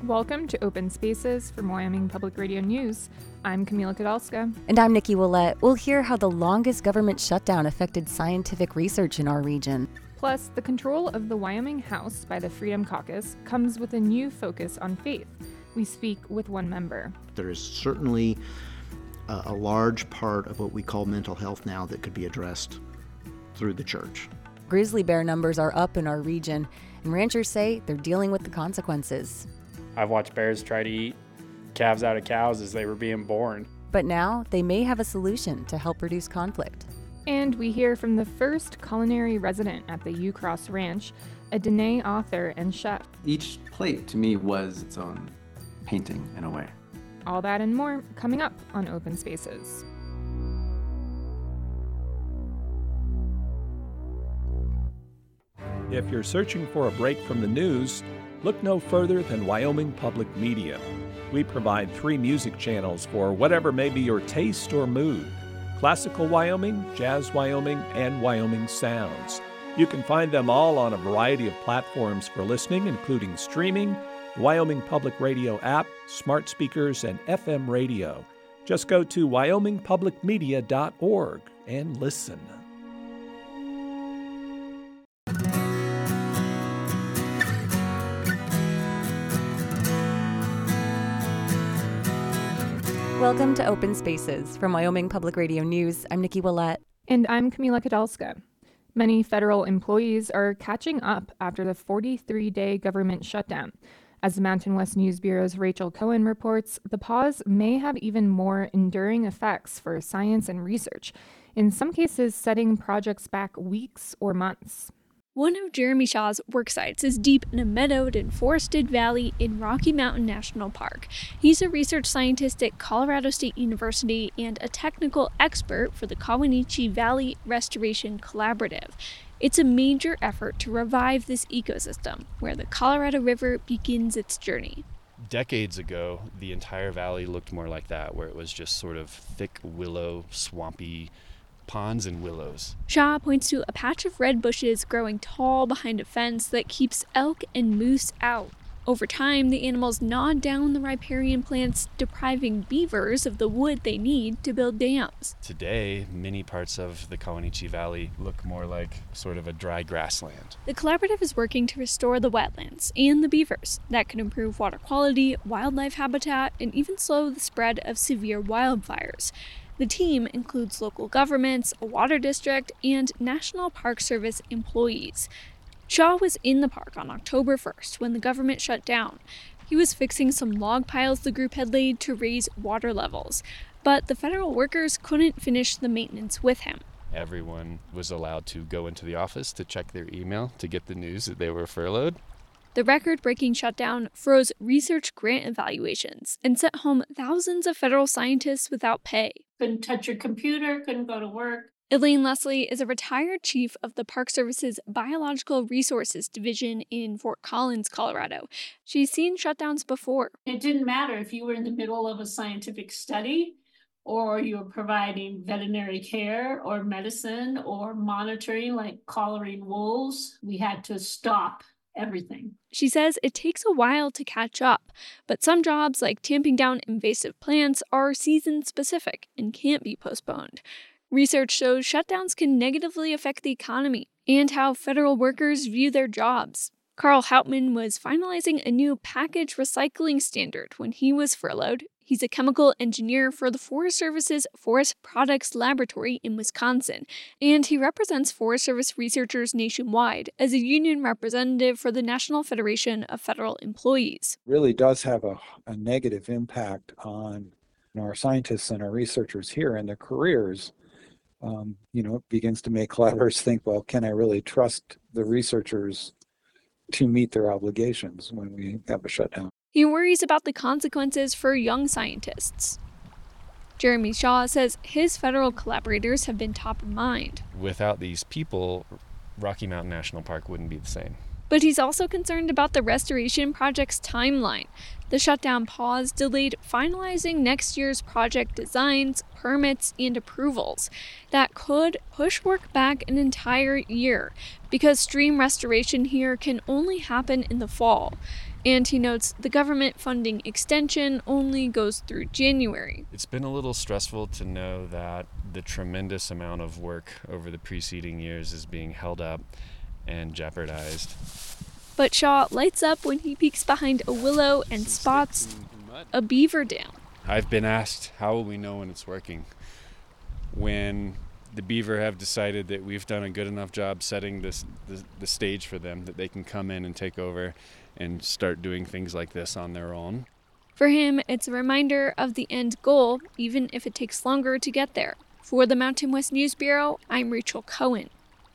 Welcome to Open Spaces from Wyoming Public Radio News. I'm Camila Kadalska. And I'm Nikki Willett. We'll hear how the longest government shutdown affected scientific research in our region. Plus, the control of the Wyoming House by the Freedom Caucus comes with a new focus on faith. We speak with one member. There is certainly a large part of what we call mental health now that could be addressed through the church. Grizzly bear numbers are up in our region, and ranchers say they're dealing with the consequences. I've watched bears try to eat calves out of cows as they were being born. But now they may have a solution to help reduce conflict. And we hear from the first culinary resident at the U-Cross Ranch, a Dene author and chef. Each plate to me was its own painting in a way. All that and more coming up on Open Spaces. If you're searching for a break from the news, look no further than Wyoming Public Media. We provide 3 music channels for whatever may be your taste or mood: Classical Wyoming, Jazz Wyoming, and Wyoming Sounds. You can find them all on a variety of platforms for listening, including streaming, the Wyoming Public Radio app, smart speakers, and FM radio. Just go to wyomingpublicmedia.org and listen. Welcome to Open Spaces from Wyoming Public Radio News. I'm Nikki Willett. And I'm Camila Kadalska. Many federal employees are catching up after the 43-day government shutdown. As the Mountain West News Bureau's Rachel Cohen reports, the pause may have even more enduring effects for science and research, in some cases setting projects back weeks or months. One of Jeremy Shaw's work sites is deep in a meadowed and forested valley in Rocky Mountain National Park. He's a research scientist at Colorado State University and a technical expert for the Kawanichi Valley Restoration Collaborative. It's a major effort to revive this ecosystem, where the Colorado River begins its journey. Decades ago, the entire valley looked more like that, where it was just sort of thick willow, swampy ponds and willows. Shaw points to a patch of red bushes growing tall behind a fence that keeps elk and moose out. Over time, the animals gnawed down the riparian plants, depriving beavers of the wood they need to build dams. Today, many parts of the Kawanichi Valley look more like sort of a dry grassland. The collaborative is working to restore the wetlands and the beavers. That could improve water quality, wildlife habitat, and even slow the spread of severe wildfires. The team includes local governments, a water district, and National Park Service employees. Shaw was in the park on October 1st when the government shut down. He was fixing some log piles the group had laid to raise water levels, but the federal workers couldn't finish the maintenance with him. Everyone was allowed to go into the office to check their email to get the news that they were furloughed. The record-breaking shutdown froze research grant evaluations and sent home thousands of federal scientists without pay. Couldn't touch your computer, couldn't go to work. Elaine Leslie is a retired chief of the Park Service's Biological Resources Division in Fort Collins, Colorado. She's seen shutdowns before. It didn't matter if you were in the middle of a scientific study or you were providing veterinary care or medicine or monitoring, like collaring wolves. We had to stop everything. She says it takes a while to catch up, but some jobs, like tamping down invasive plants, are season-specific and can't be postponed. Research shows shutdowns can negatively affect the economy and how federal workers view their jobs. Carl Hauptman was finalizing a new package recycling standard when he was furloughed. He's a chemical engineer for the Forest Service's Forest Products Laboratory in Wisconsin, and he represents Forest Service researchers nationwide as a union representative for the National Federation of Federal Employees. Really does have a negative impact on our scientists and our researchers here and their careers. It begins to make collaborators think, well, can I really trust the researchers to meet their obligations when we have a shutdown? He worries about the consequences for young scientists. Jeremy Shaw says his federal collaborators have been top of mind. Without these people, Rocky Mountain National Park wouldn't be the same. But he's also concerned about the restoration project's timeline. The shutdown pause delayed finalizing next year's project designs, permits, and approvals. That could push work back an entire year, because stream restoration here can only happen in the fall. And he notes the government funding extension only goes through January. It's been a little stressful to know that the tremendous amount of work over the preceding years is being held up and jeopardized. But Shaw lights up when he peeks behind a willow and spots a beaver dam. I've been asked, how will we know when it's working? When the beaver have decided that we've done a good enough job setting the stage for them, that they can come in and take over and start doing things like this on their own. For him, it's a reminder of the end goal, even if it takes longer to get there. For the Mountain West News Bureau, I'm Rachel Cohen.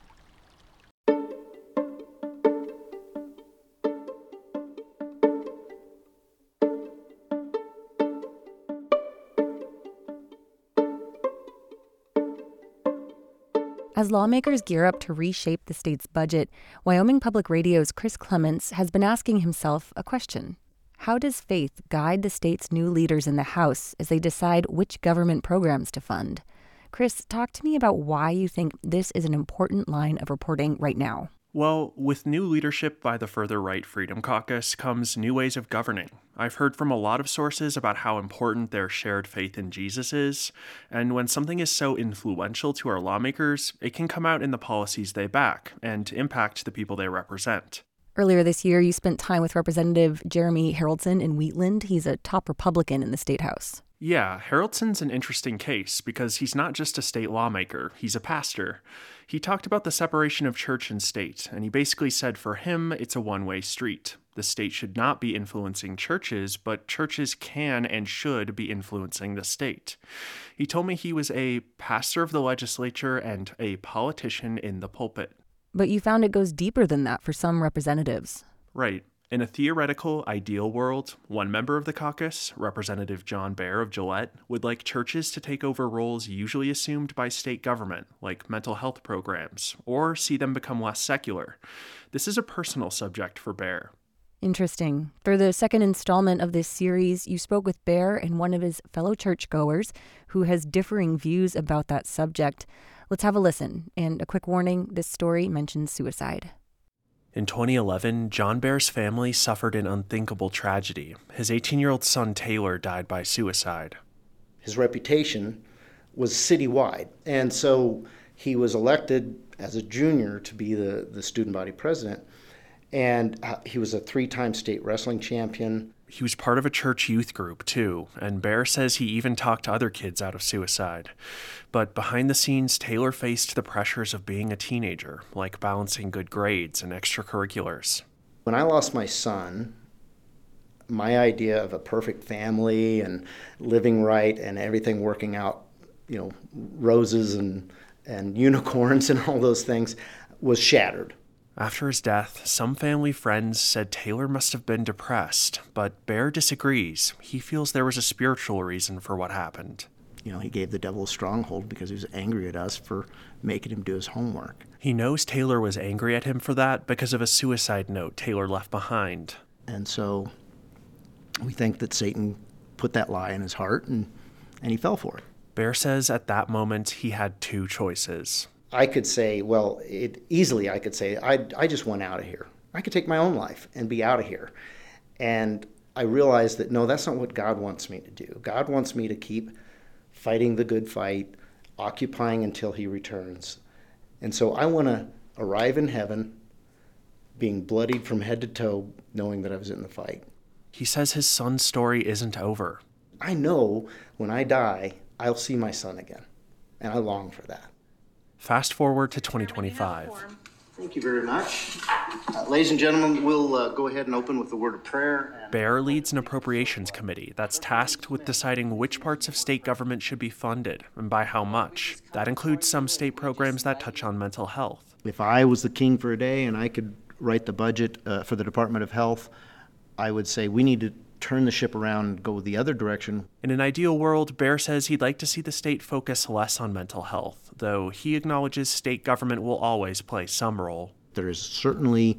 As lawmakers gear up to reshape the state's budget, Wyoming Public Radio's Chris Clements has been asking himself a question. How does faith guide the state's new leaders in the House as they decide which government programs to fund? Chris, talk to me about why you think this is an important line of reporting right now. Well, with new leadership by the further right Freedom Caucus comes new ways of governing. I've heard from a lot of sources about how important their shared faith in Jesus is, and when something is so influential to our lawmakers, it can come out in the policies they back and impact the people they represent. Earlier this year, you spent time with Representative Jeremy Haroldson in Wheatland. He's a top Republican in the State House. Yeah, Haroldsson's an interesting case because he's not just a state lawmaker, he's a pastor. He talked about the separation of church and state, and he basically said for him, it's a one-way street. The state should not be influencing churches, but churches can and should be influencing the state. He told me he was a pastor of the legislature and a politician in the pulpit. But you found it goes deeper than that for some representatives. Right. In a theoretical, ideal world, one member of the caucus, Representative John Baer of Gillette, would like churches to take over roles usually assumed by state government, like mental health programs, or see them become less secular. This is a personal subject for Baer. Interesting. For the second installment of this series, you spoke with Baer and one of his fellow churchgoers who has differing views about that subject. Let's have a listen. And a quick warning, this story mentions suicide. In 2011, John Baer's family suffered an unthinkable tragedy. His 18-year-old son Taylor died by suicide. His reputation was citywide, and so he was elected as a junior to be the student body president, and he was a 3-time state wrestling champion. He was part of a church youth group, too, and Baer says he even talked to other kids out of suicide. But behind the scenes, Taylor faced the pressures of being a teenager, like balancing good grades and extracurriculars. When I lost my son, my idea of a perfect family and living right and everything working out, roses and unicorns and all those things, was shattered. After his death, some family friends said Taylor must have been depressed, but Baer disagrees. He feels there was a spiritual reason for what happened. He gave the devil a stronghold because he was angry at us for making him do his homework. He knows Taylor was angry at him for that because of a suicide note Taylor left behind. And so we think that Satan put that lie in his heart and he fell for it. Baer says at that moment he had two choices. I could say, I could say, I just want out of here. I could take my own life and be out of here. And I realized that, no, that's not what God wants me to do. God wants me to keep fighting the good fight, occupying until he returns. And so I want to arrive in heaven, being bloodied from head to toe, knowing that I was in the fight. He says his son's story isn't over. I know when I die, I'll see my son again. And I long for that. Fast forward to 2025. Thank you very much. Ladies and gentlemen, we'll go ahead and open with a word of prayer. Baer leads an appropriations committee that's tasked with deciding which parts of state government should be funded and by how much. That includes some state programs that touch on mental health. If I was the king for a day and I could write the budget for the Department of Health, I would say we need to turn the ship around and go the other direction. In an ideal world, Baer says he'd like to see the state focus less on mental health, though he acknowledges state government will always play some role. There is certainly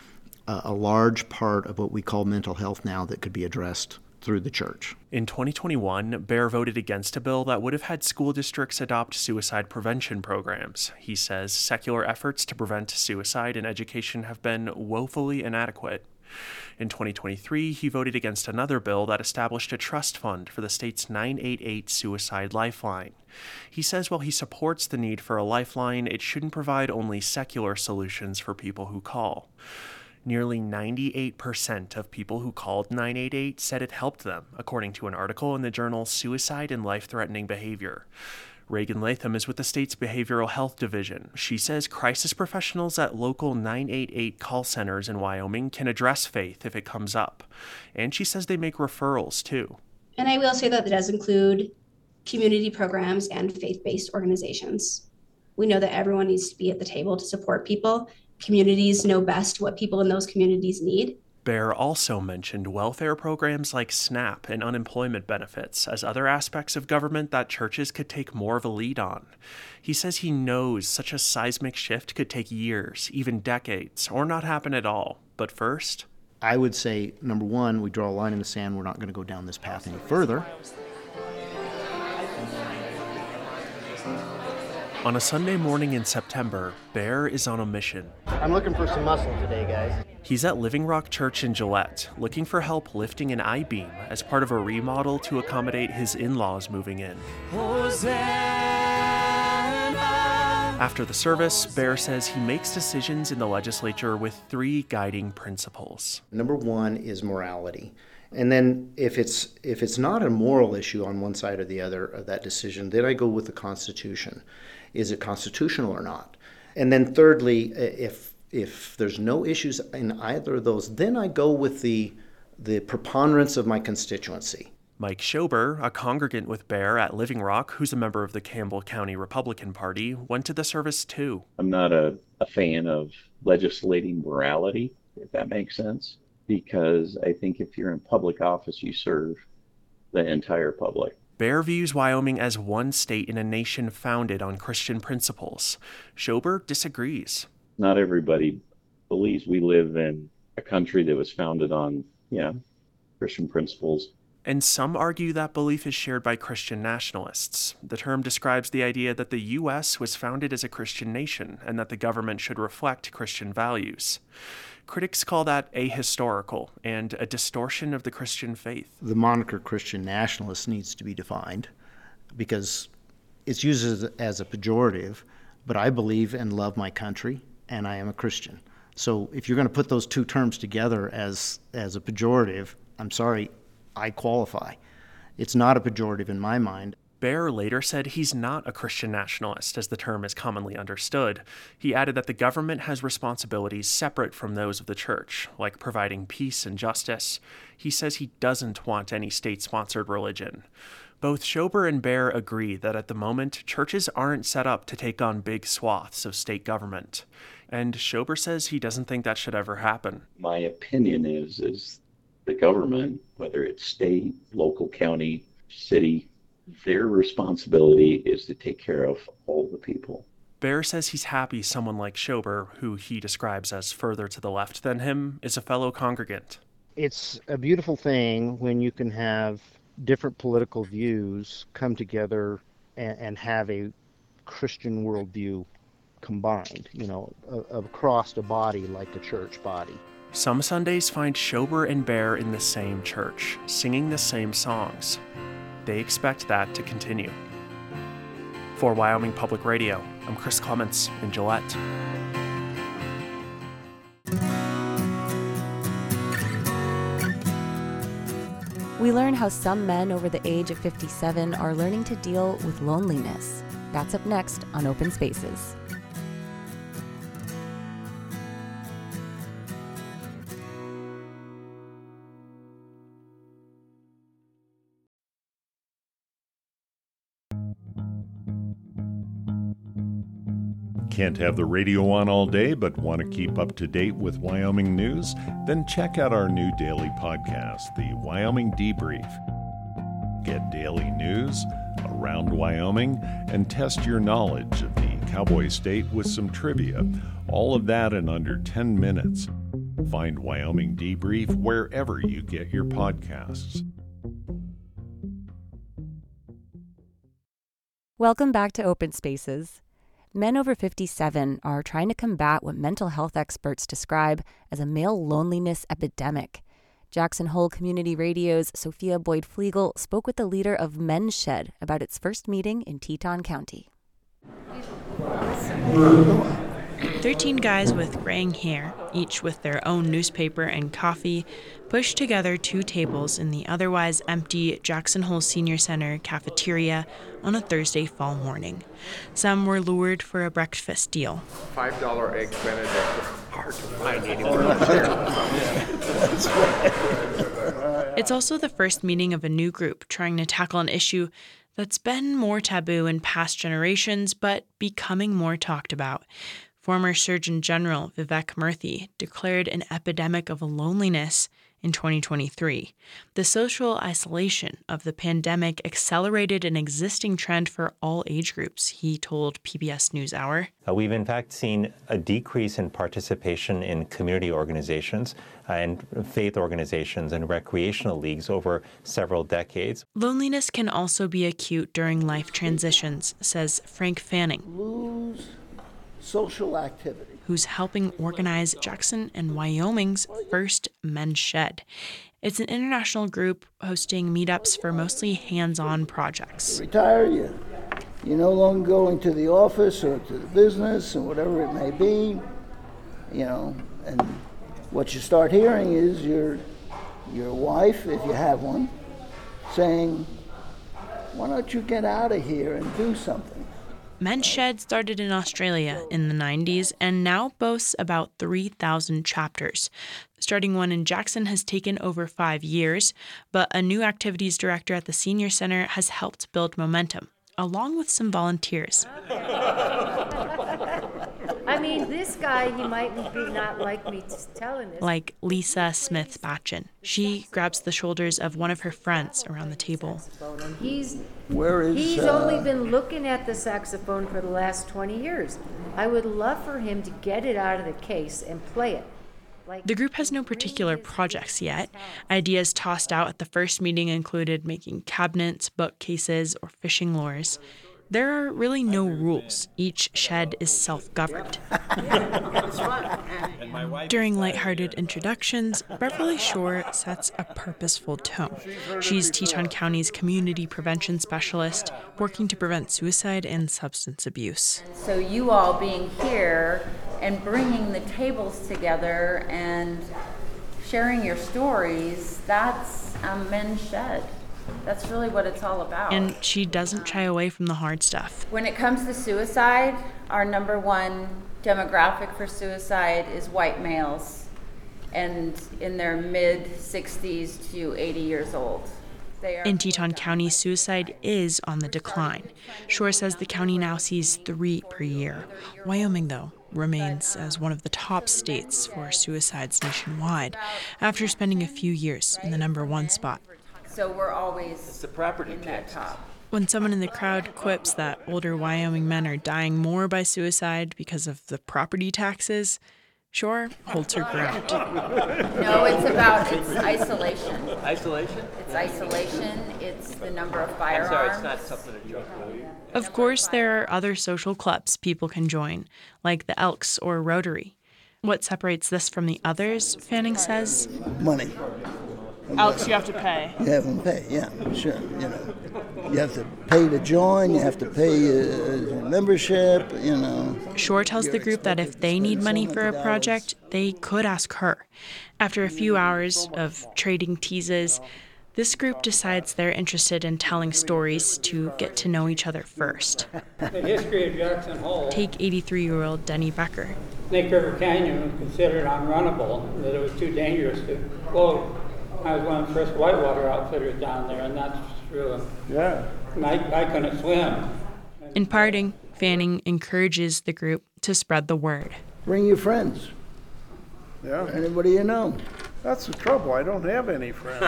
a large part of what we call mental health now that could be addressed through the church. In 2021, Baer voted against a bill that would have had school districts adopt suicide prevention programs. He says secular efforts to prevent suicide in education have been woefully inadequate. In 2023, he voted against another bill that established a trust fund for the state's 988 suicide lifeline. He says while he supports the need for a lifeline, it shouldn't provide only secular solutions for people who call. Nearly 98% of people who called 988 said it helped them, according to an article in the journal Suicide and Life-Threatening Behavior. Reagan Latham is with the state's Behavioral Health Division. She says crisis professionals at local 988 call centers in Wyoming can address faith if it comes up. And she says they make referrals, too. And I will say that does include community programs and faith-based organizations. We know that everyone needs to be at the table to support people. Communities know best what people in those communities need. Baer also mentioned welfare programs like SNAP and unemployment benefits as other aspects of government that churches could take more of a lead on. He says he knows such a seismic shift could take years, even decades, or not happen at all. But first, I would say, number one, we draw a line in the sand. We're not going to go down this path any further. On a Sunday morning in September, Baer is on a mission. I'm looking for some muscle today, guys. He's at Living Rock Church in Gillette, looking for help lifting an I-beam as part of a remodel to accommodate his in-laws moving in. After the service, Baer says he makes decisions in the legislature with 3 guiding principles. Number one is morality. And then if it's not a moral issue on one side or the other of that decision, then I go with the Constitution. Is it constitutional or not? And then thirdly, if there's no issues in either of those, then I go with the preponderance of my constituency. Mike Schober, a congregant with Baer at Living Rock, who's a member of the Campbell County Republican Party, went to the service too. I'm not a fan of legislating morality, if that makes sense, because I think if you're in public office, you serve the entire public. Baer views Wyoming as one state in a nation founded on Christian principles. Schober disagrees. Not everybody believes. We live in a country that was founded on, Christian principles. And some argue that belief is shared by Christian nationalists. The term describes the idea that the U.S. was founded as a Christian nation and that the government should reflect Christian values. Critics call that ahistorical and a distortion of the Christian faith. The moniker Christian nationalist needs to be defined because it's used as a pejorative, but I believe and love my country, and I am a Christian. So if you're going to put those two terms together as a pejorative, I'm sorry, I qualify. It's not a pejorative in my mind. Baer later said he's not a Christian nationalist, as the term is commonly understood. He added that the government has responsibilities separate from those of the church, like providing peace and justice. He says he doesn't want any state-sponsored religion. Both Schober and Baer agree that at the moment, churches aren't set up to take on big swaths of state government. And Schober says he doesn't think that should ever happen. My opinion is the government, whether it's state, local, county, city, their responsibility is to take care of all the people. Baer says he's happy someone like Schober, who he describes as further to the left than him, is a fellow congregant. It's a beautiful thing when you can have different political views come together and have a Christian worldview combined, across a body like the church body. Some Sundays find Schober and Baer in the same church, singing the same songs. They expect that to continue. For Wyoming Public Radio, I'm Chris Clements in Gillette. We learn how some men over the age of 57 are learning to deal with loneliness. That's up next on Open Spaces. Can't have the radio on all day but want to keep up to date with Wyoming news? Then check out our new daily podcast, the Wyoming Debrief. Get daily news around Wyoming and test your knowledge of the Cowboy State with some trivia. All of that in under 10 minutes. Find Wyoming Debrief wherever you get your podcasts. Welcome back to Open Spaces. Men over 57 are trying to combat what mental health experts describe as a male loneliness epidemic. Jackson Hole Community Radio's Sophia Boyd-Flegel spoke with the leader of Men's Shed about its first meeting in Teton County. 13 guys with graying hair, each with their own newspaper and coffee, pushed together 2 tables in the otherwise empty Jackson Hole Senior Center cafeteria on a Thursday fall morning. Some were lured for a breakfast deal. $5 eggs Benedict. Hard to find anywhere. It's also the first meeting of a new group trying to tackle an issue that's been more taboo in past generations, but becoming more talked about. Former Surgeon General Vivek Murthy declared an epidemic of loneliness in 2023. The social isolation of the pandemic accelerated an existing trend for all age groups, he told PBS NewsHour. We've in fact seen a decrease in participation in community organizations and faith organizations and recreational leagues over several decades. Loneliness can also be acute during life transitions, says Frank Fanning. Lose social activity. Who's helping organize Jackson and Wyoming's first Men's Shed. It's an international group hosting meetups for mostly hands-on projects. Retire, you're no longer going to the office or to the business or whatever it may be, and what you start hearing is your wife, if you have one, saying, why don't you get out of here and do something? Men's Shed started in Australia in the 90s and now boasts about 3,000 chapters. Starting one in Jackson has taken over 5 years, but a new activities director at the Senior Center has helped build momentum, along with some volunteers. I mean, this guy, he might not like me telling this. Like Lisa Smith-Batchin. She grabs the shoulders of one of her friends around the table. He's only been looking at the saxophone for the last 20 years. I would love for him to get it out of the case and play it. The group has no particular projects yet. Ideas tossed out at the first meeting included making cabinets, bookcases, or fishing lures. There are really no rules. Each shed is self-governed. During lighthearted introductions, Beverly Shore sets a purposeful tone. She's Teton County's community prevention specialist, working to prevent suicide and substance abuse. So you all being here and bringing the tables together and sharing your stories, that's a Men's Shed. That's really what it's all about. And she doesn't shy away from the hard stuff. When it comes to suicide, our number one demographic for suicide is white males, and in their mid-60s to 80 years old. In Teton County, suicide is on the decline. Shore says the county now sees 3 per year. Wyoming, though, remains as one of the top states for suicides nationwide, after spending a few years in the number 1 spot. So we're always in that top. When someone in the crowd quips that older Wyoming men are dying more by suicide because of the property taxes, Shore holds her ground. No, it's isolation. Isolation? It's isolation. It's the number of firearms. I'm sorry, it's not something to joke with. Of course, there are other social clubs people can join, like the Elks or Rotary. What separates this from the others, Fanning says? Money. Elks, you have to pay. You have to pay, yeah, sure. You have to pay to join. You have to pay your membership. Shore tells the group that if they need money for a project, they could ask her. After a few hours of trading teases, this group decides they're interested in telling stories to get to know each other first. The history of Jackson Hole. Take 83-year-old Denny Becker. Snake River Canyon was considered unrunnable, that it was too dangerous to float. I was one of the first whitewater outfitters down there, and that's true. Yeah. I couldn't swim. In parting, Fanning encourages the group to spread the word. Bring your friends. Yeah. Anybody you know. That's the trouble. I don't have any friends.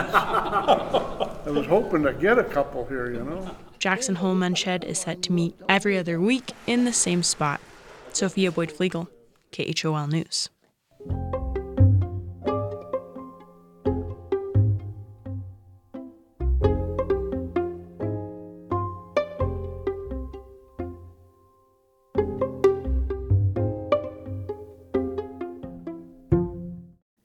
I was hoping to get a couple here, Jackson Hole Men's Shed is set to meet every other week in the same spot. Sophia Boyd-Flegel, KHOL News.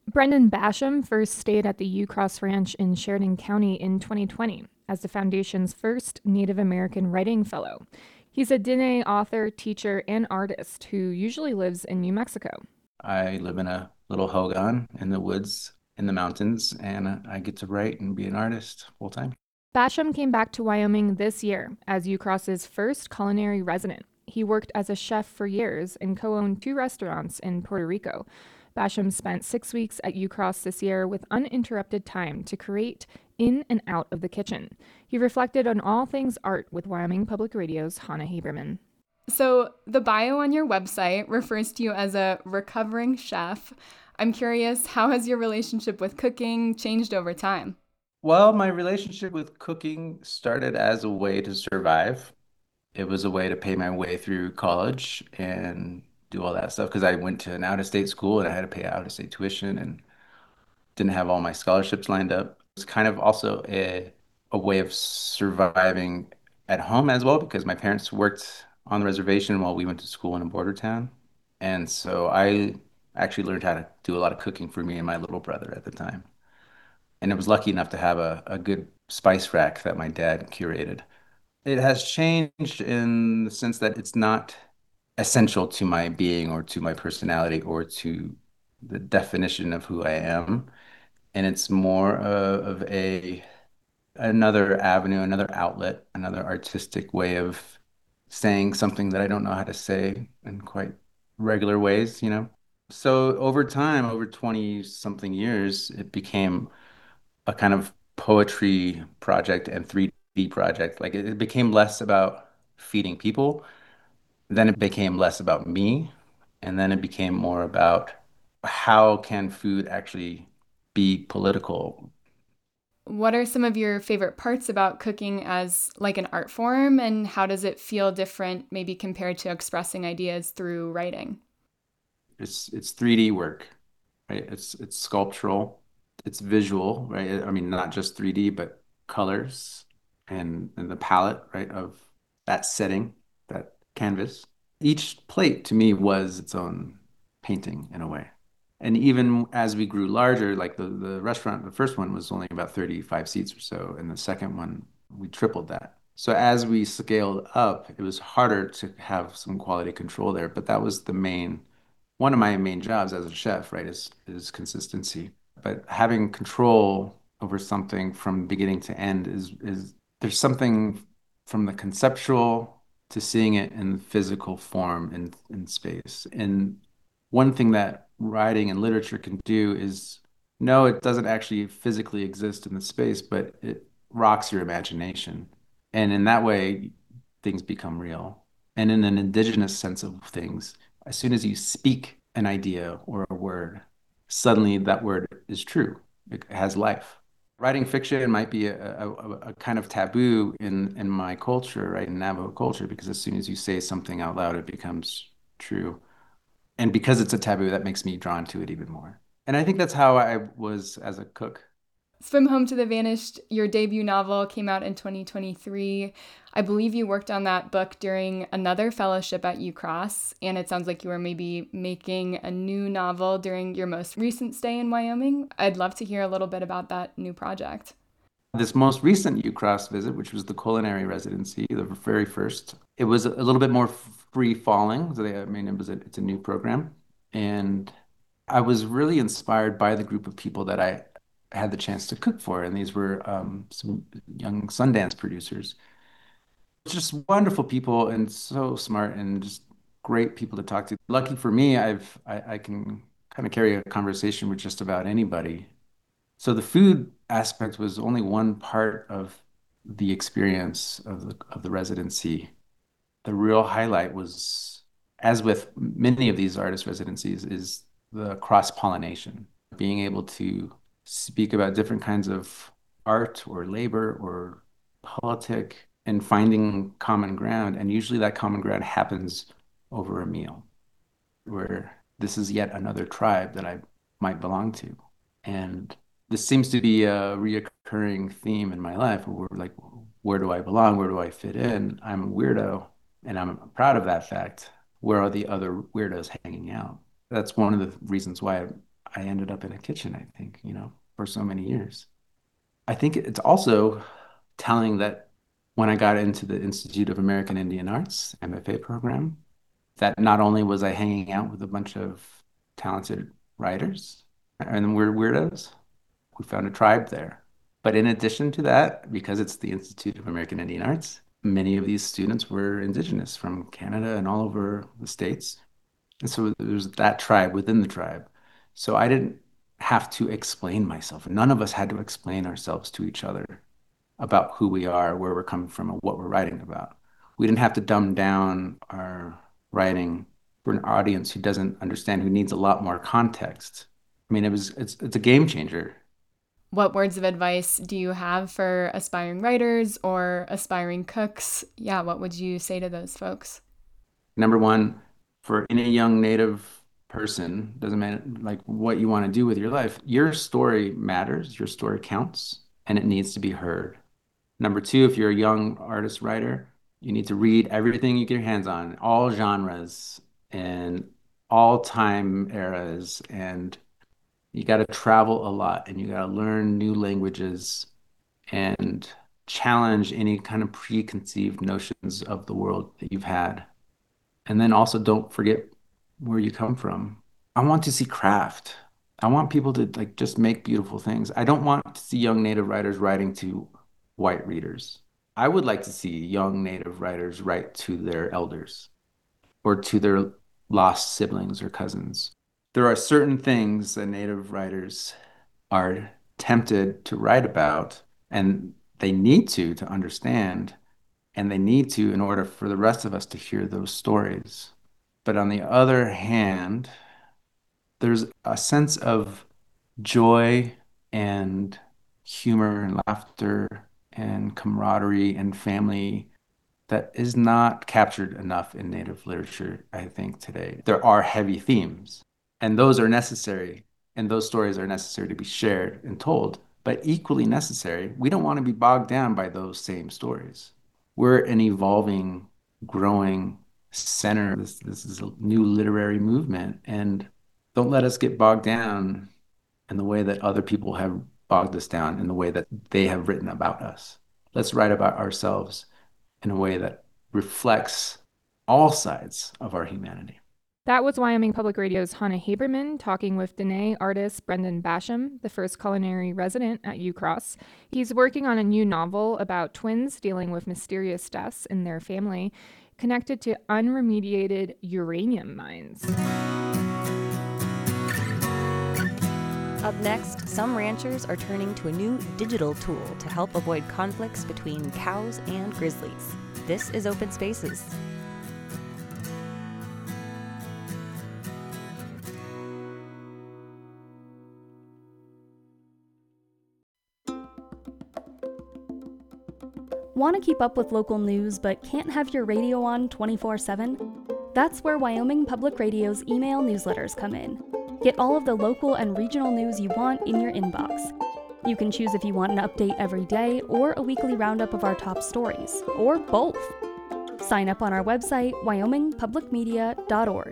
Brendan Basham first stayed at the Ucross Ranch in Sheridan County in 2020 as the foundation's first Native American Writing Fellow. He's a Diné author, teacher, and artist who usually lives in New Mexico. I live in a little hogan in the woods, in the mountains, and I get to write and be an artist full time. Basham came back to Wyoming this year as Ucross's first culinary resident. He worked as a chef for years and co-owned 2 restaurants in Puerto Rico. Basham spent 6 weeks at Ucross this year with uninterrupted time to create in and out of the kitchen. He reflected on all things art with Wyoming Public Radio's Hannah Haberman. So the bio on your website refers to you as a recovering chef. I'm curious, how has your relationship with cooking changed over time? Well, my relationship with cooking started as a way to survive. It was a way to pay my way through college and do all that stuff because I went to an out-of-state school and I had to pay out-of-state tuition and didn't have all my scholarships lined up. It's kind of also a way of surviving at home as well because my parents worked on the reservation while we went to school in a border town. And so I actually learned how to do a lot of cooking for me and my little brother at the time. And I was lucky enough to have a good spice rack that my dad curated. It has changed in the sense that it's not essential to my being or to my personality or to the definition of who I am. And it's more of another avenue, another outlet, another artistic way of saying something that I don't know how to say in quite regular ways, you know? So over time, over 20 something years, it became a kind of poetry project and 3D project. Like it became less about feeding people. Then it became less about me. And then it became more about how can food actually be political. What are some of your favorite parts about cooking as like an art form, and how does it feel different maybe compared to expressing ideas through writing? It's 3D work, right? It's sculptural, it's visual, right? I mean, not just 3D, but colors and the palette, right, of that setting, that canvas. Each plate to me was its own painting in a way. And even as we grew larger, like the restaurant, the first one was only about 35 seats or so, and the second one, we tripled that. So as we scaled up, it was harder to have some quality control there, but that was one of my main jobs as a chef, right, is consistency. But having control over something from beginning to end is there's something from the conceptual to seeing it in physical form in space. And one thing that writing and literature can do is, no, it doesn't actually physically exist in the space, but it rocks your imagination. And in that way, things become real. And in an indigenous sense of things, as soon as you speak an idea or a word, suddenly that word is true. It has life. Writing fiction might be a kind of taboo in my culture, right, in Navajo culture, because as soon as you say something out loud, it becomes true. And because it's a taboo, that makes me drawn to it even more. And I think that's how I was as a cook. Swim Home to the Vanished, your debut novel, came out in 2023. I believe you worked on that book during another fellowship at UCross, and it sounds like you were maybe making a new novel during your most recent stay in Wyoming. I'd love to hear a little bit about that new project. This most recent UCross visit, which was the culinary residency, the very first, it was a little bit more free-falling. So it's a new program. And I was really inspired by the group of people that I had the chance to cook for. And these were some young Sundance producers. Just wonderful people and so smart and just great people to talk to. Lucky for me, I can kind of carry a conversation with just about anybody. So the food aspect was only one part of the experience of the residency. The real highlight was, as with many of these artist residencies, is the cross-pollination, being able to speak about different kinds of art or labor or politic and finding common ground. And usually that common ground happens over a meal, where this is yet another tribe that I might belong to. And this seems to be a reoccurring theme in my life, where we're like, where do I belong? Where do I fit in? I'm a weirdo, and I'm proud of that fact. Where are the other weirdos hanging out? That's one of the reasons why I ended up in a kitchen, I think, for so many years. I think it's also telling that when I got into the Institute of American Indian Arts MFA program, that not only was I hanging out with a bunch of talented writers, and we're weirdos, we found a tribe there. But in addition to that, because it's the Institute of American Indian Arts, many of these students were indigenous from Canada and all over the States. And so there's that tribe within the tribe. So I didn't have to explain myself. None of us had to explain ourselves to each other about who we are, where we're coming from, and what we're writing about. We didn't have to dumb down our writing for an audience who doesn't understand, who needs a lot more context. I mean, it's a game changer. What words of advice do you have for aspiring writers or aspiring cooks? Yeah, what would you say to those folks? Number one, for any young Native person, doesn't matter like what you want to do with your life, your story matters, your story counts, and it needs to be heard. Number two, if you're a young artist writer, you need to read everything you get your hands on, all genres and all time eras, and you got to travel a lot, and you got to learn new languages and challenge any kind of preconceived notions of the world that you've had. And then also don't forget where you come from. I want to see craft. I want people to just make beautiful things. I don't want to see young Native writers writing to white readers. I would like to see young Native writers write to their elders or to their lost siblings or cousins. There are certain things that Native writers are tempted to write about, and they need to understand, and they need to in order for the rest of us to hear those stories. But on the other hand, there's a sense of joy and humor and laughter and camaraderie and family that is not captured enough in Native literature, I think, today. There are heavy themes, and those are necessary, and those stories are necessary to be shared and told, but equally necessary, we don't want to be bogged down by those same stories. We're an evolving, growing center. This is a new literary movement, and don't let us get bogged down in the way that other people have bogged us down, in the way that they have written about us. Let's write about ourselves in a way that reflects all sides of our humanity. That was Wyoming Public Radio's Hannah Haberman talking with Dene artist Brendan Basham, the first culinary resident at UCross. He's working on a new novel about twins dealing with mysterious deaths in their family connected to unremediated uranium mines. Up next, some ranchers are turning to a new digital tool to help avoid conflicts between cows and grizzlies. This is Open Spaces. Want to keep up with local news but can't have your radio on 24/7? That's where Wyoming Public Radio's email newsletters come in. Get all of the local and regional news you want in your inbox. You can choose if you want an update every day or a weekly roundup of our top stories, or both. Sign up on our website, wyomingpublicmedia.org.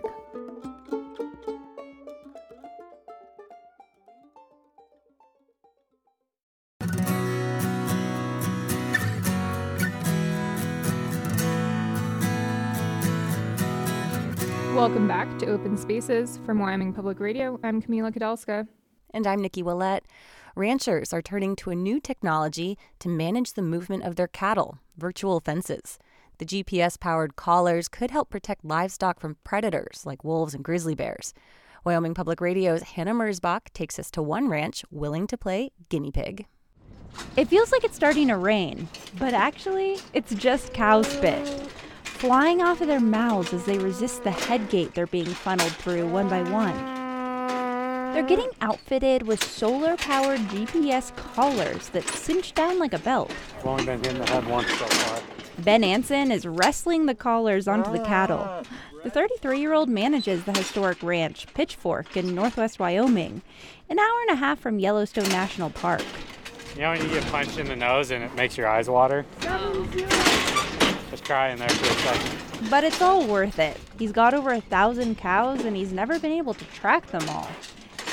Welcome back to Open Spaces from Wyoming Public Radio. I'm Camila Kadalska. And I'm Nikki Willett. Ranchers are turning to a new technology to manage the movement of their cattle, virtual fences. The GPS-powered collars could help protect livestock from predators like wolves and grizzly bears. Wyoming Public Radio's Hannah Mersbach takes us to one ranch willing to play guinea pig. It feels like it's starting to rain, but actually, it's just cow spit, flying off of their mouths as they resist the head gate they're being funneled through one by one. They're getting outfitted with solar-powered GPS collars that cinch down like a belt. I've only been hitting the head once so far. Ben Anson is wrestling the collars onto the cattle. The 33-year-old manages the historic ranch, Pitchfork, in northwest Wyoming, an hour and a half from Yellowstone National Park. You know when you get punched in the nose and it makes your eyes water? Just cry in there for a second. But it's all worth it. He's got over 1,000 cows and he's never been able to track them all.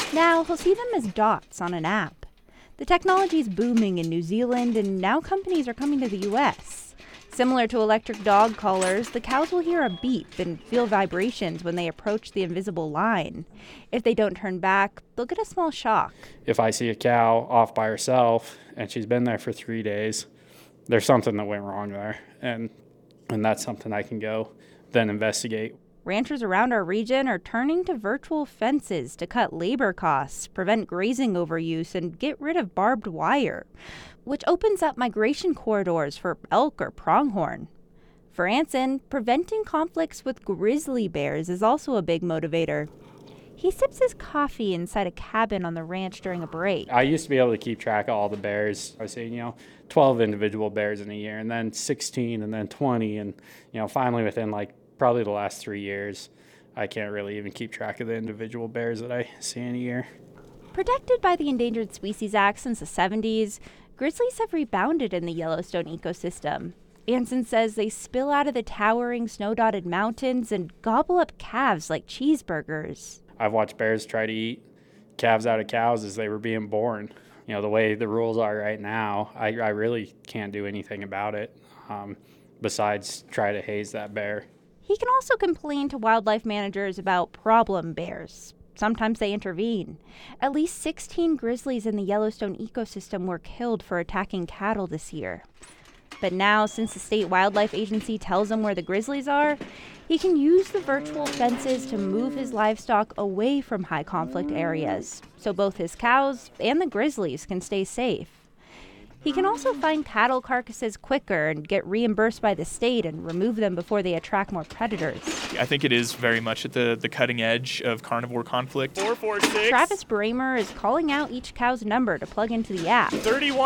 Now he'll see them as dots on an app. The technology is booming in New Zealand, and now companies are coming to the US. Similar to electric dog collars, the cows will hear a beep and feel vibrations when they approach the invisible line. If they don't turn back, they'll get a small shock. If I see a cow off by herself and she's been there for 3 days, there's something that went wrong there. And that's something I can go then investigate. Ranchers around our region are turning to virtual fences to cut labor costs, prevent grazing overuse, and get rid of barbed wire, which opens up migration corridors for elk or pronghorn. For Anson, preventing conflicts with grizzly bears is also a big motivator. He sips his coffee inside a cabin on the ranch during a break. I used to be able to keep track of all the bears. I was saying, 12 individual bears in a year, and then 16, and then 20, and, finally within probably the last 3 years, I can't really even keep track of the individual bears that I see in a year. Protected by the Endangered Species Act since the 70s, grizzlies have rebounded in the Yellowstone ecosystem. Anson says they spill out of the towering snow-dotted mountains and gobble up calves like cheeseburgers. I've watched bears try to eat calves out of cows as they were being born. The way the rules are right now, I really can't do anything about it besides try to haze that bear. He can also complain to wildlife managers about problem bears. Sometimes they intervene. At least 16 grizzlies in the Yellowstone ecosystem were killed for attacking cattle this year. But now, since the state wildlife agency tells him where the grizzlies are, he can use the virtual fences to move his livestock away from high conflict areas, so both his cows and the grizzlies can stay safe. He can also find cattle carcasses quicker and get reimbursed by the state and remove them before they attract more predators. I think it is very much at the cutting edge of carnivore conflict. 446. Travis Bramer is calling out each cow's number to plug into the app.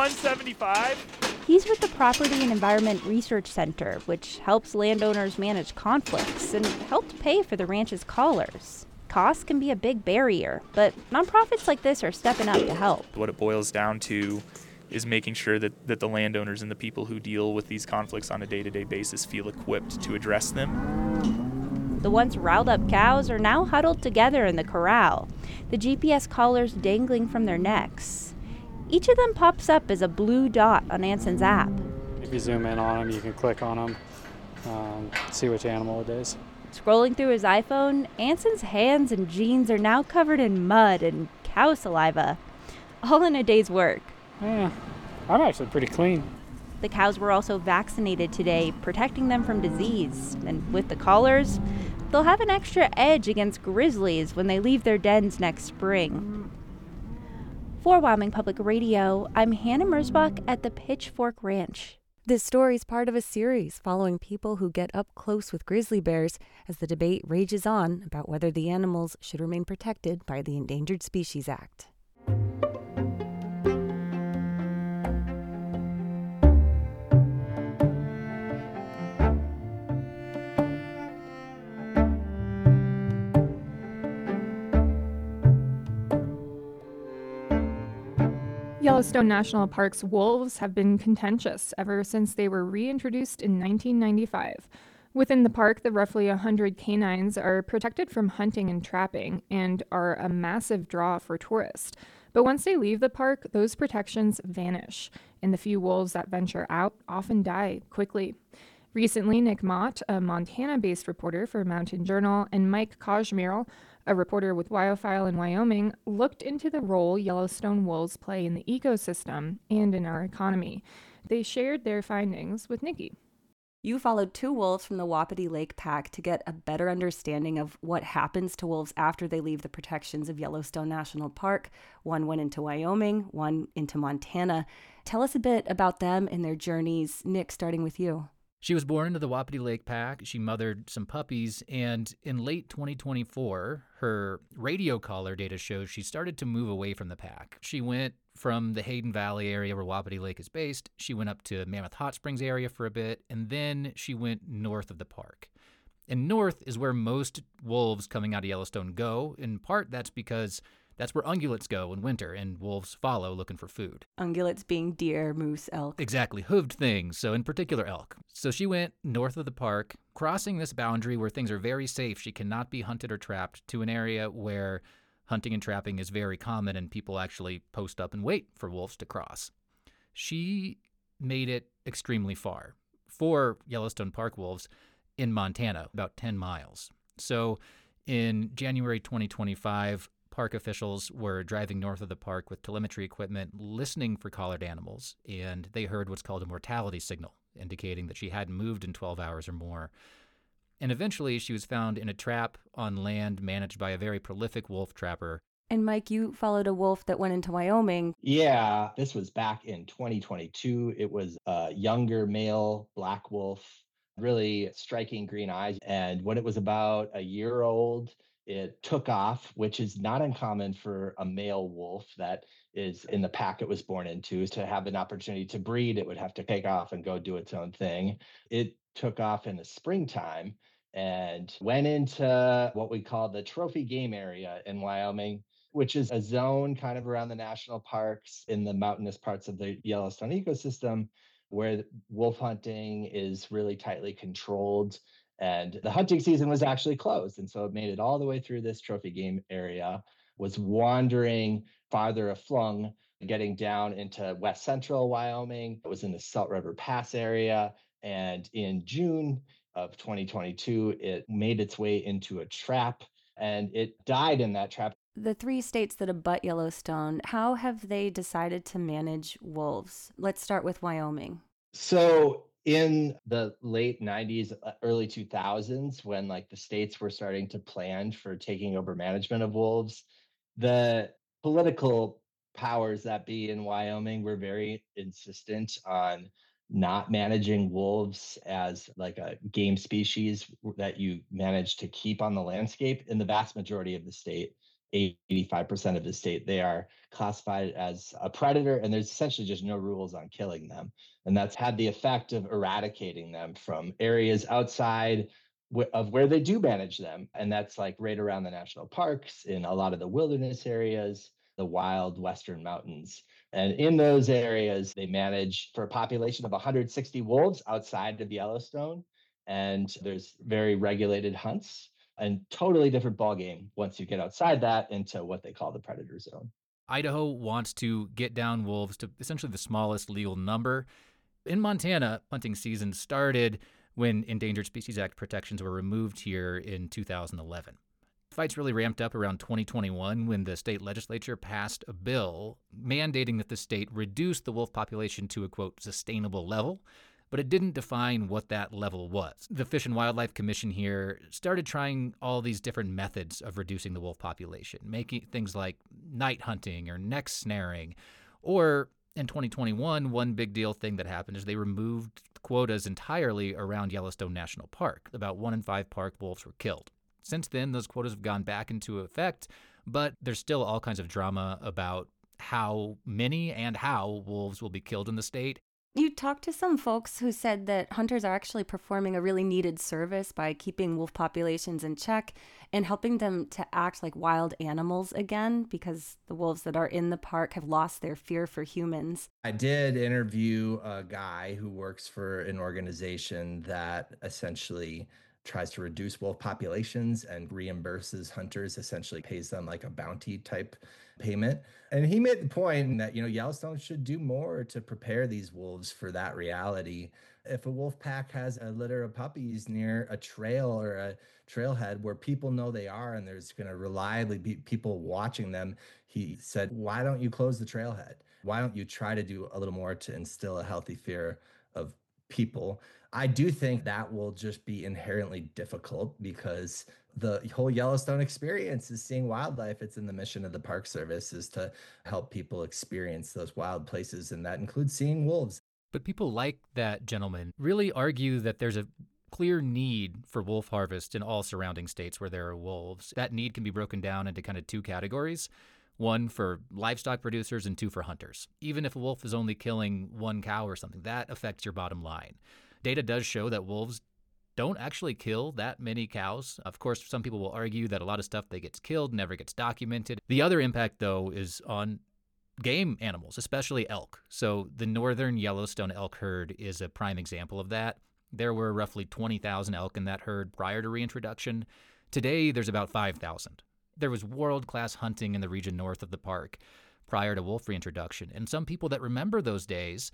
3175. He's with the Property and Environment Research Center, which helps landowners manage conflicts and helped pay for the ranch's collars. Costs can be a big barrier, but nonprofits like this are stepping up to help. What it boils down to is making sure that the landowners and the people who deal with these conflicts on a day-to-day basis feel equipped to address them. The once riled up cows are now huddled together in the corral, the GPS collars dangling from their necks. Each of them pops up as a blue dot on Anson's app. If you zoom in on them, you can click on them, see which animal it is. Scrolling through his iPhone, Anson's hands and jeans are now covered in mud and cow saliva, all in a day's work. Yeah, I'm actually pretty clean. The cows were also vaccinated today, protecting them from disease. And with the collars, they'll have an extra edge against grizzlies when they leave their dens next spring. For Wyoming Public Radio, I'm Hannah Merzbach at the Pitchfork Ranch. This story is part of a series following people who get up close with grizzly bears as the debate rages on about whether the animals should remain protected by the Endangered Species Act. Yellowstone National Park's wolves have been contentious ever since they were reintroduced in 1995. Within the park, the roughly 100 canines are protected from hunting and trapping and are a massive draw for tourists. But once they leave the park, those protections vanish, and the few wolves that venture out often die quickly. Recently, Nick Mott, a Montana-based reporter for Mountain Journal, and Mike Kosmierl, a reporter with WyoFile in Wyoming, looked into the role Yellowstone wolves play in the ecosystem and in our economy. They shared their findings with Nikki. You followed 2 wolves from the Wapiti Lake Pack to get a better understanding of what happens to wolves after they leave the protections of Yellowstone National Park. One went into Wyoming, one into Montana. Tell us a bit about them and their journeys. Nick, starting with you. She was born into the Wapiti Lake Pack. She mothered some puppies, and in late 2024, her radio collar data shows she started to move away from the pack. She went from the Hayden Valley area where Wapiti Lake is based. She went up to Mammoth Hot Springs area for a bit, and then she went north of the park. And north is where most wolves coming out of Yellowstone go. In part, that's because that's where ungulates go in winter, and wolves follow looking for food. Ungulates being deer, moose, elk. Exactly, hooved things, so in particular elk. So she went north of the park, crossing this boundary where things are very safe. She cannot be hunted or trapped, to an area where Hunting and trapping is very common, and people actually post up and wait for wolves to cross. She made it extremely far for Yellowstone Park wolves in Montana, about 10 miles. So in January 2025, park officials were driving north of the park with telemetry equipment, listening for collared animals, and they heard what's called a mortality signal, indicating that she hadn't moved in 12 hours or more. And eventually she was found in a trap on land managed by a very prolific wolf trapper. And Mike, you followed a wolf that went into Wyoming. Yeah, this was back in 2022. It was a younger male black wolf, really striking green eyes. And when it was about a year old, it took off, which is not uncommon for a male wolf that is in the pack it was born into. To have an opportunity to breed, it would have to take off and go do its own thing. It took off in the springtime and went into what we call the trophy game area in Wyoming, which is a zone kind of around the national parks in the mountainous parts of the Yellowstone ecosystem where wolf hunting is really tightly controlled. And the hunting season was actually closed. And so it made it all the way through this trophy game area, was wandering farther aflung, getting down into west central Wyoming. It was in the Salt River Pass area. And in June of 2022, it made its way into a trap and it died in that trap. The 3 states that abut Yellowstone, how have they decided to manage wolves? Let's start with Wyoming. So in the late 90s, early 2000s, when like the states were starting to plan for taking over management of wolves, the political powers that be in Wyoming were very insistent on not managing wolves as like a game species that you manage to keep on the landscape. In the vast majority of the state, 85% of the state, they are classified as a predator, and there's essentially just no rules on killing them. And that's had the effect of eradicating them from areas outside of where they do manage them. And that's like right around the national parks, in a lot of the wilderness areas, the wild western mountains. And in those areas, they manage for a population of 160 wolves outside of Yellowstone. And there's very regulated hunts, and totally different ballgame once you get outside that into what they call the predator zone. Idaho wants to get down wolves to essentially the smallest legal number. In Montana, hunting season started when Endangered Species Act protections were removed here in 2011. Fights really ramped up around 2021 when the state legislature passed a bill mandating that the state reduce the wolf population to a, quote, sustainable level, but it didn't define what that level was. The Fish and Wildlife Commission here started trying all these different methods of reducing the wolf population, making things like night hunting or neck snaring. Or in 2021, one big deal thing that happened is they removed quotas entirely around Yellowstone National Park. About 1 in 5 park wolves were killed. Since then, those quotas have gone back into effect, but there's still all kinds of drama about how many and how wolves will be killed in the state. You talked to some folks who said that hunters are actually performing a really needed service by keeping wolf populations in check and helping them to act like wild animals again, because the wolves that are in the park have lost their fear for humans. I did interview a guy who works for an organization that essentially tries to reduce wolf populations and reimburses hunters, essentially pays them like a bounty type payment. And he made the point that, Yellowstone should do more to prepare these wolves for that reality. If a wolf pack has a litter of puppies near a trail or a trailhead where people know they are and there's going to reliably be people watching them, he said, why don't you close the trailhead? Why don't you try to do a little more to instill a healthy fear of people? I do think that will just be inherently difficult because the whole Yellowstone experience is seeing wildlife. It's in the mission of the Park Service is to help people experience those wild places, and that includes seeing wolves. But people like that gentleman really argue that there's a clear need for wolf harvest in all surrounding states where there are wolves. That need can be broken down into kind of 2 categories. 1 for livestock producers and 2 for hunters. Even if a wolf is only killing 1 cow or something, that affects your bottom line. Data does show that wolves don't actually kill that many cows. Of course, some people will argue that a lot of stuff that gets killed never gets documented. The other impact, though, is on game animals, especially elk. So the northern Yellowstone elk herd is a prime example of that. There were roughly 20,000 elk in that herd prior to reintroduction. Today, there's about 5,000. There was world-class hunting in the region north of the park prior to wolf reintroduction, and some people that remember those days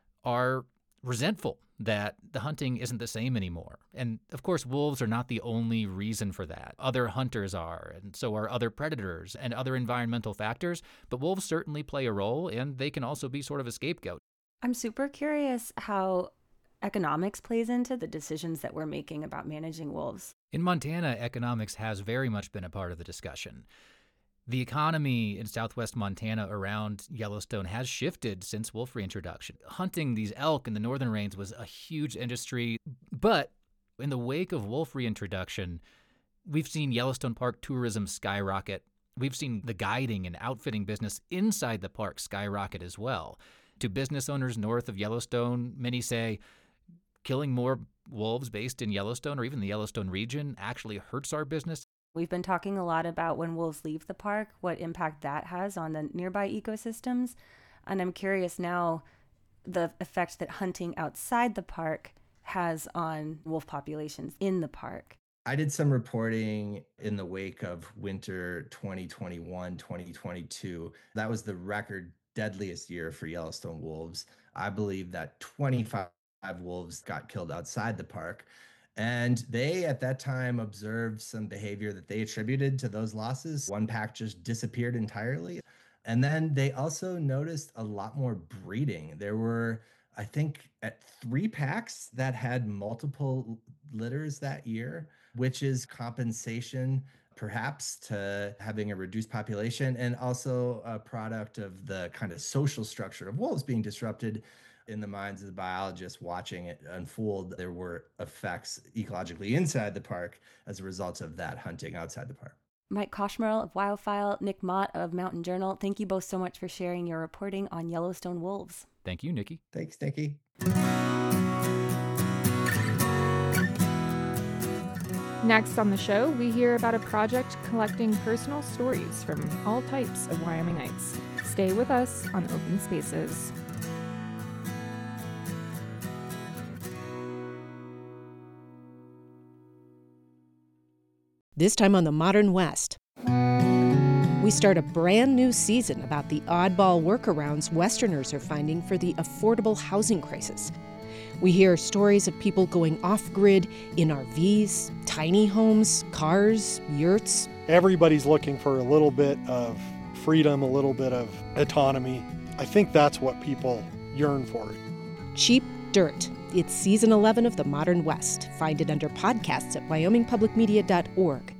are resentful that the hunting isn't the same anymore. And of course, wolves are not the only reason for that. Other hunters are, and so are other predators and other environmental factors, but wolves certainly play a role, and they can also be sort of a scapegoat. I'm super curious how economics plays into the decisions that we're making about managing wolves. In Montana, economics has very much been a part of the discussion. The economy in southwest Montana around Yellowstone has shifted since wolf reintroduction. Hunting these elk in the northern range was a huge industry, but in the wake of wolf reintroduction, we've seen Yellowstone Park tourism skyrocket. We've seen the guiding and outfitting business inside the park skyrocket as well. To business owners north of Yellowstone, many say killing more wolves based in Yellowstone or even the Yellowstone region actually hurts our business. We've been talking a lot about when wolves leave the park, what impact that has on the nearby ecosystems. And I'm curious now the effect that hunting outside the park has on wolf populations in the park. I did some reporting in the wake of winter 2021, 2022. That was the record deadliest year for Yellowstone wolves. I believe that 25 wolves got killed outside the park. And they, at that time, observed some behavior that they attributed to those losses. One pack just disappeared entirely. And then they also noticed a lot more breeding. There were, I think, at 3 packs that had multiple litters that year, which is compensation perhaps to having a reduced population and also a product of the kind of social structure of wolves being disrupted. In the minds of the biologists watching it unfold, there were effects ecologically inside the park as a result of that hunting outside the park. Mike Koshmerl of WildFile, Nick Mott of Mountain Journal, thank you both so much for sharing your reporting on Yellowstone wolves. Thank you, Nikki. Thanks, Nikki. Next on the show, we hear about a project collecting personal stories from all types of Wyomingites. Stay with us on Open Spaces. This time on the Modern West, we start a brand new season about the oddball workarounds Westerners are finding for the affordable housing crisis. We hear stories of people going off-grid in RVs, tiny homes, cars, yurts. Everybody's looking for a little bit of freedom, a little bit of autonomy. I think that's what people yearn for. Cheap Dirt. It's season 11 of The Modern West. Find it under podcasts at wyomingpublicmedia.org.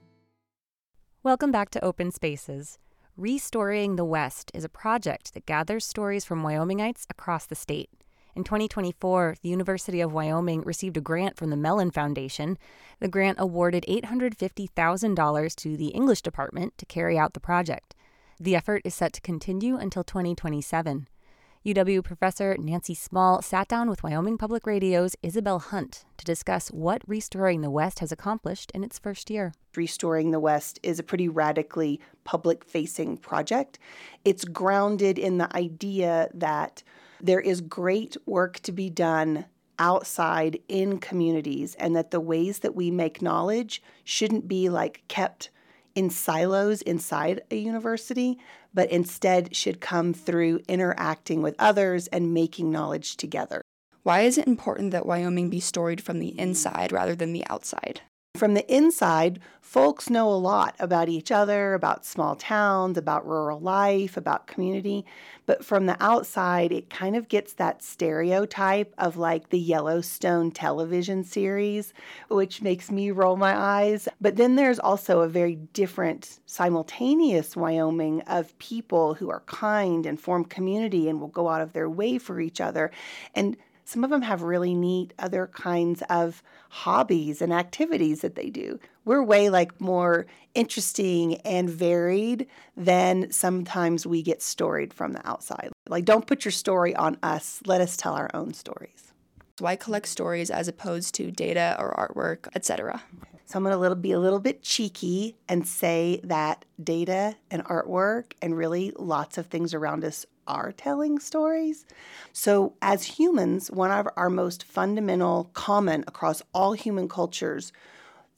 Welcome back to Open Spaces. Restoring the West is a project that gathers stories from Wyomingites across the state. In 2024, the University of Wyoming received a grant from the Mellon Foundation. The grant awarded $850,000 to the English department to carry out the project. The effort is set to continue until 2027. UW professor Nancy Small sat down with Wyoming Public Radio's Isabel Hunt to discuss what Restoring the West has accomplished in its first year. Restoring the West is a pretty radically public-facing project. It's grounded in the idea that there is great work to be done outside in communities, and that the ways that we make knowledge shouldn't be kept in silos inside a university, but instead should come through interacting with others and making knowledge together. Why is it important that Wyoming be storied from the inside rather than the outside? From the inside, folks know a lot about each other, about small towns, about rural life, about community. But from the outside, it kind of gets that stereotype of the Yellowstone television series, which makes me roll my eyes. But then there's also a very different, simultaneous Wyoming of people who are kind and form community and will go out of their way for each other. And some of them have really neat other kinds of hobbies and activities that they do. We're way more interesting and varied than sometimes we get storied from the outside. Don't put your story on us. Let us tell our own stories. Why collect stories as opposed to data or artwork, etc.? So I'm going to be a little bit cheeky and say that data and artwork and really lots of things around us are telling stories. So as humans, one of our most fundamental common across all human cultures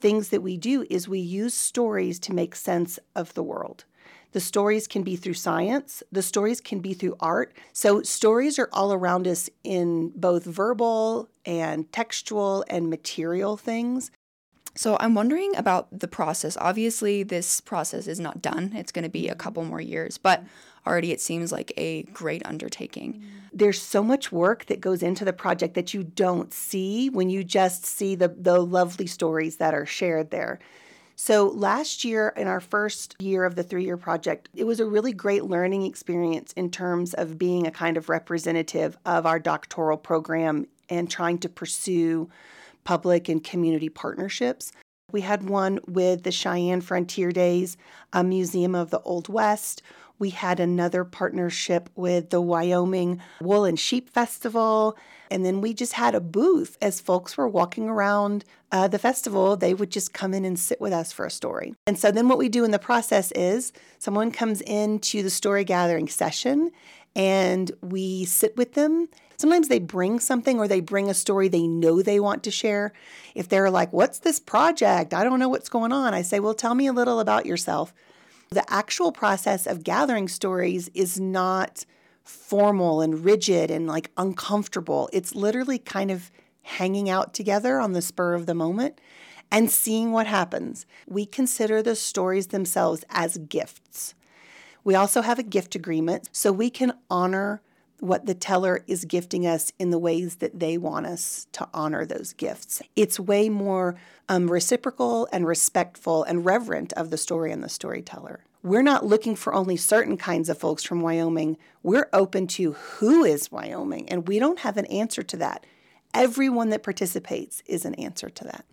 things that we do is we use stories to make sense of the world. The stories can be through science. The stories can be through art. So stories are all around us in both verbal and textual and material things. So I'm wondering about the process. Obviously, this process is not done. It's going to be a couple more years, but already it seems like a great undertaking. There's so much work that goes into the project that you don't see when you just see the lovely stories that are shared there. So last year, in our first year of the 3-year project, it was a really great learning experience in terms of being a kind of representative of our doctoral program and trying to pursue public and community partnerships. We had one with the Cheyenne Frontier Days, a museum of the Old West. We had another partnership with the Wyoming Wool and Sheep Festival. And then we just had a booth. As folks were walking around the festival, they would just come in and sit with us for a story. And so then what we do in the process is someone comes into the story gathering session and we sit with them. Sometimes they bring something or they bring a story they know they want to share. If they're like, what's this project? I don't know what's going on. I say, well, tell me a little about yourself. The actual process of gathering stories is not formal and rigid and like uncomfortable. It's literally kind of hanging out together on the spur of the moment and seeing what happens. We consider the stories themselves as gifts. We also have a gift agreement, so we can honor what the teller is gifting us in the ways that they want us to honor those gifts. It's way more reciprocal and respectful and reverent of the story and the storyteller. We're not looking for only certain kinds of folks from Wyoming. We're open to who is Wyoming, and we don't have an answer to that. Everyone that participates is an answer to that.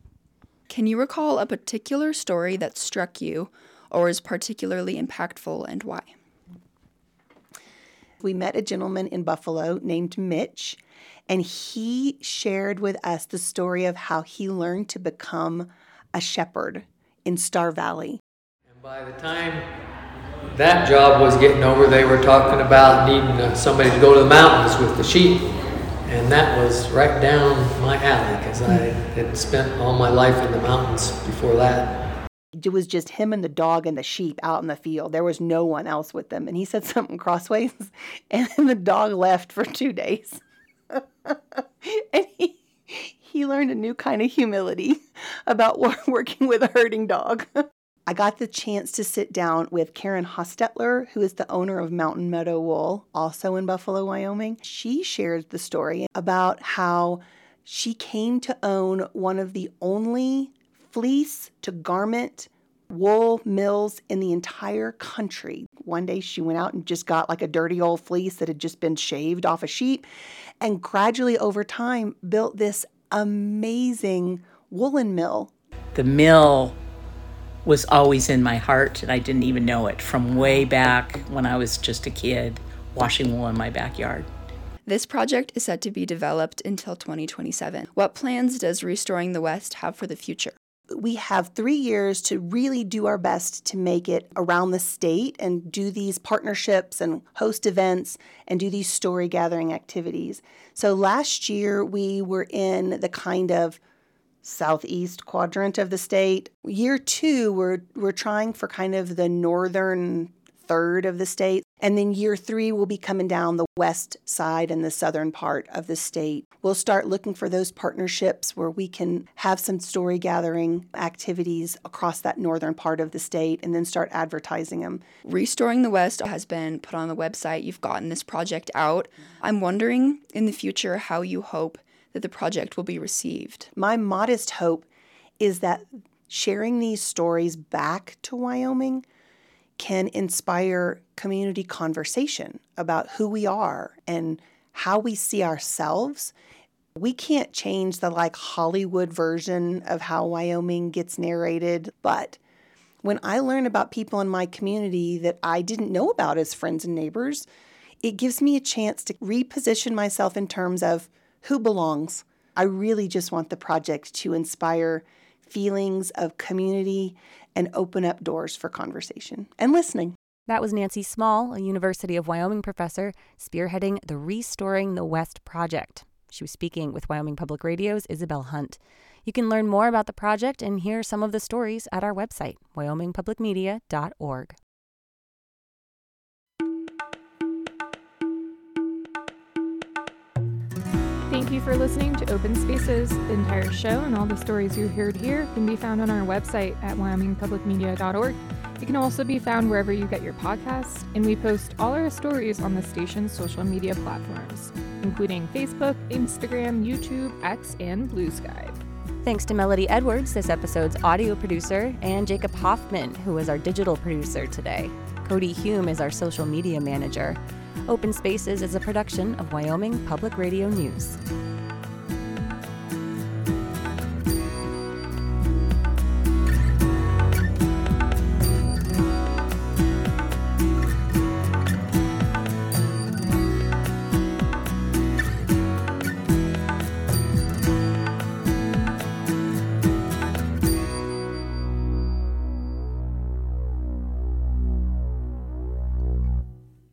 Can you recall a particular story that struck you or is particularly impactful, and why? We met a gentleman in Buffalo named Mitch, and he shared with us the story of how he learned to become a shepherd in Star Valley. And by the time that job was getting over, they were talking about needing somebody to go to the mountains with the sheep. And that was right down my alley because I had spent all my life in the mountains before that. It was just him and the dog and the sheep out in the field. There was no one else with them. And he said something crossways, and then the dog left for 2 days. And he learned a new kind of humility about working with a herding dog. I got the chance to sit down with Karen Hostetler, who is the owner of Mountain Meadow Wool, also in Buffalo, Wyoming. She shared the story about how she came to own one of the only fleece to garment wool mills in the entire country. One day she went out and just got like a dirty old fleece that had just been shaved off a sheep, and gradually over time built this amazing woolen mill. The mill was always in my heart, and I didn't even know it from way back when I was just a kid washing wool in my backyard. This project is set to be developed until 2027. What plans does Restoring the West have for the future? We have 3 years to really do our best to make it around the state and do these partnerships and host events and do these story gathering activities. So last year we were in the kind of southeast quadrant of the state. Year 2, we're trying for kind of the northern third of the state. And then year 3 will be coming down the west side and the southern part of the state. We'll start looking for those partnerships where we can have some story gathering activities across that northern part of the state and then start advertising them. Restoring the West has been put on the website. You've gotten this project out. I'm wondering in the future how you hope that the project will be received. My modest hope is that sharing these stories back to Wyoming can inspire community conversation about who we are and how we see ourselves. We can't change the Hollywood version of how Wyoming gets narrated, but when I learn about people in my community that I didn't know about as friends and neighbors, it gives me a chance to reposition myself in terms of who belongs. I really just want the project to inspire feelings of community and open up doors for conversation and listening. That was Nancy Small, a University of Wyoming professor spearheading the Restoring the West project. She was speaking with Wyoming Public Radio's Isabel Hunt. You can learn more about the project and hear some of the stories at our website, wyomingpublicmedia.org. Thank you for listening to Open Spaces. The entire show and all the stories you heard here can be found on our website at wyomingpublicmedia.org. It can also be found wherever you get your podcasts, and we post all our stories on the station's social media platforms, including Facebook, Instagram, YouTube, X, and Blue Sky. Thanks to Melody Edwards, this episode's audio producer, and Jacob Hoffman, who is our digital producer today. Cody Hume is our social media manager. Open Spaces is a production of Wyoming Public Radio News.